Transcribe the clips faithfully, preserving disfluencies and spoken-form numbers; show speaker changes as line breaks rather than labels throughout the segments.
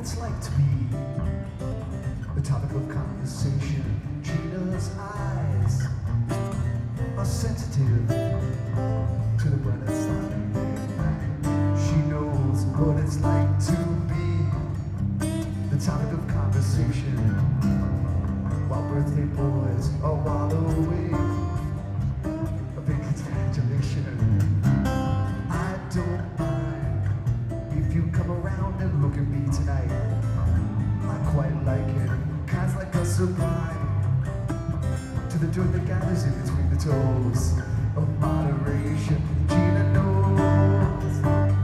it's like to be the topic of conversation. Gina's eyes are sensitive to the bright side. She knows what it's like to be the topic of conversation while birthday boys are wallowing a big congratulation. I don't mind if you come around and look at me tonight. I quite like it, kinds like a surprise to the dirt that gathers in between the toes of moderation. Gina knows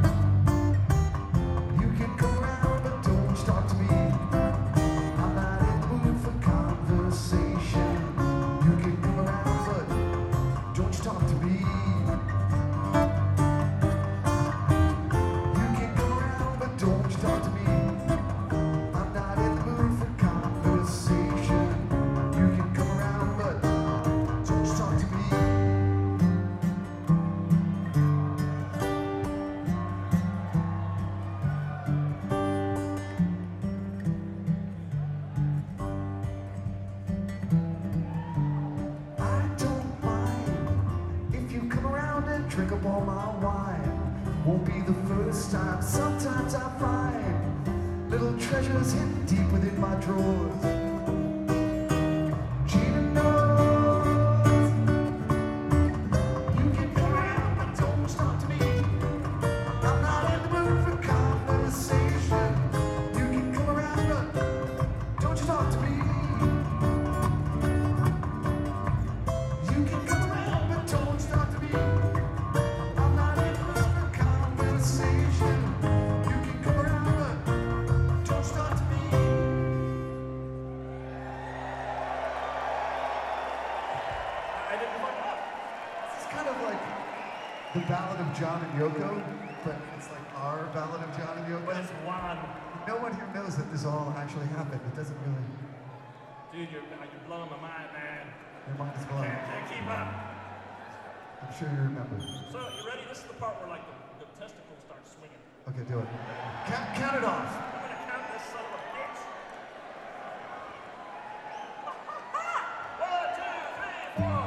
you can come around, but don't talk to me. I'm not in the mood for conversation. You can come around, but don't you talk to me. You can come around, but don't you talk to me. I'm not in the mood for conversation. You can come around, but don't you talk to me. I don't mind if you come around and drink up all my wine. Won't be the first time. Sometimes I find little treasures hidden deep within my drawers. Gina knows you can come around, but don't talk to me. I'm not in the mood for conversation. You can come around, but don't you talk to me. You can come around, but don't talk to me. I'm not in the mood for conversation. You can come around, but don't talk to me.
I didn't fuck up.
It's kind of like the Ballad of John and Yoko, but it's like our Ballad of John and
But
Yoko.
it's one.
No one here knows that this all actually happened. It doesn't really.
Dude, you're, you're blowing my mind, man.
Your mind is
Can't,
blown.
can't keep up.
I'm sure you remember.
So, you ready? This is the part where, like, the, the testicles start swinging.
Okay, do it. Count, count it off.
I'm gonna count this son of a bitch. One, two, three, four.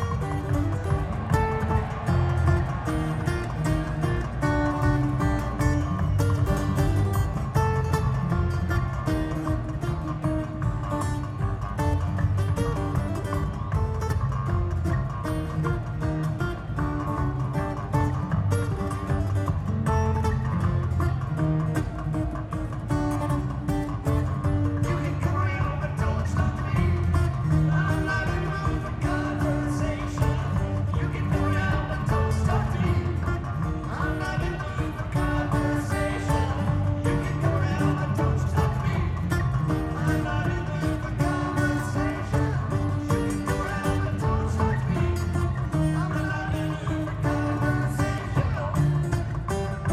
You can come around, but don't talk to me. I'm not in the mood for conversation. You can come around, but don't talk to me. I'm not in the mood for conversation. You can come around, but don't talk to me. I'm not in the mood for conversation. You can come around, but don't talk to me. I'm not in the mood for conversation.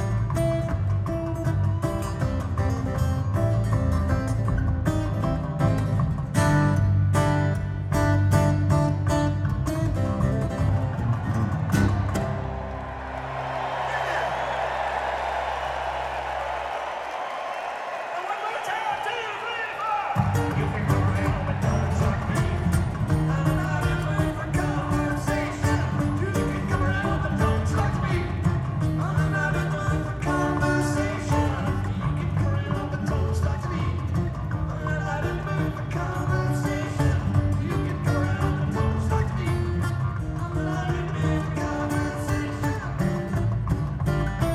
And one more time. Two, three, four.
You can come around, but don't talk to me. I'm not in the mood for conversation. You can come around, but don't talk to me. I'm not in the mood for conversation. You can come around, but don't talk to me. I'm not in the mood for conversation. You can come around, but don't talk to me. I'm not in the mood for conversation.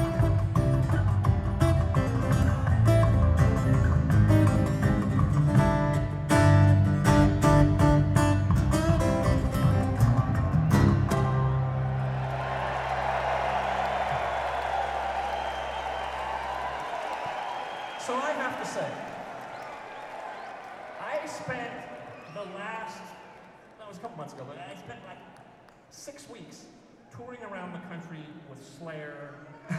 So I have to say, I spent the last, that was a couple months ago, but I spent like six weeks touring around the country with Slayer. And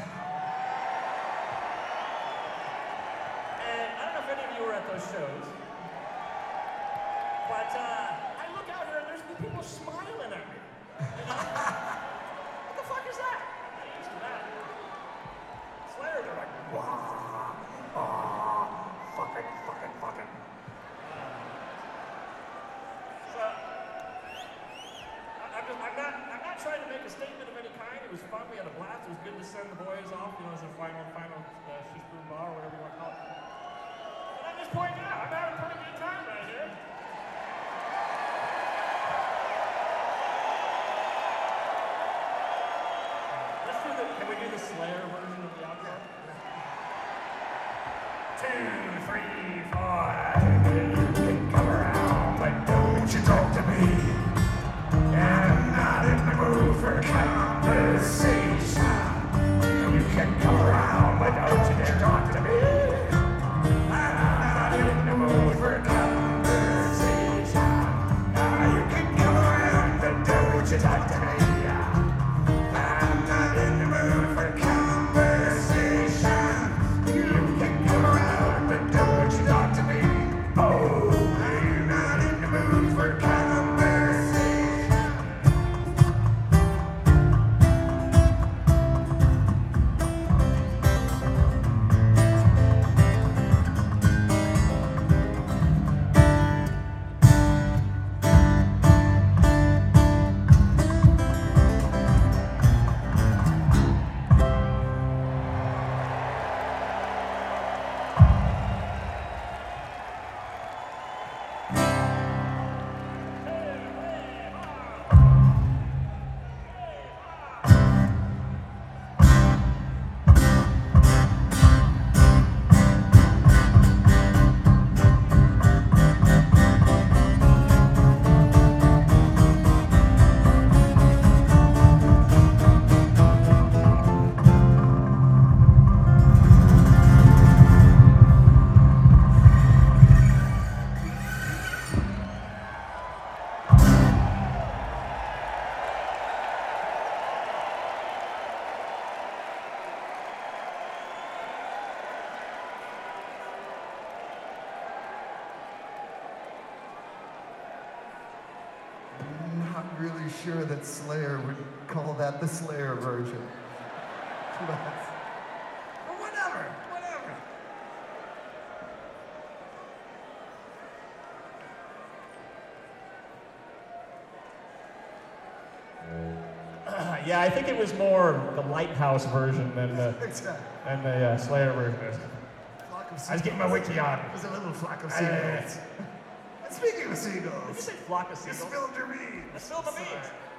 I don't know if any of you were at those shows, but uh, I look out here and there's people smiling at me. You know? What the fuck is that? I'm not used to that. Slayer, they're like, wah, ah, fuck this point now. I'm having a pretty good time right here. Let's do the, can we do the Slayer version of the outro? Two, three, four. You can come around, but don't you talk to me. I'm not in the mood for conversation. You can come around, but don't you dare talk to me. I'm not in the mood for conversation. Now you can come around, but don't you talk to me. I'm not in the mood for conversation. You can come around, but don't you talk to me. Oh, I'm not in the mood for conversation.
Not really sure that Slayer would call that the Slayer version. But, but whatever, whatever.
Yeah, I think it was more the Lighthouse version than the,
Exactly.
than the uh, Slayer version.
Flock of
I was getting my wiki on.
There's a little flock of
Uh,
seagulls. And speaking of
Did you
seagulls,
say flock of
you
seagulls?
spilled your beans.
I spilled my beans.
Sorry.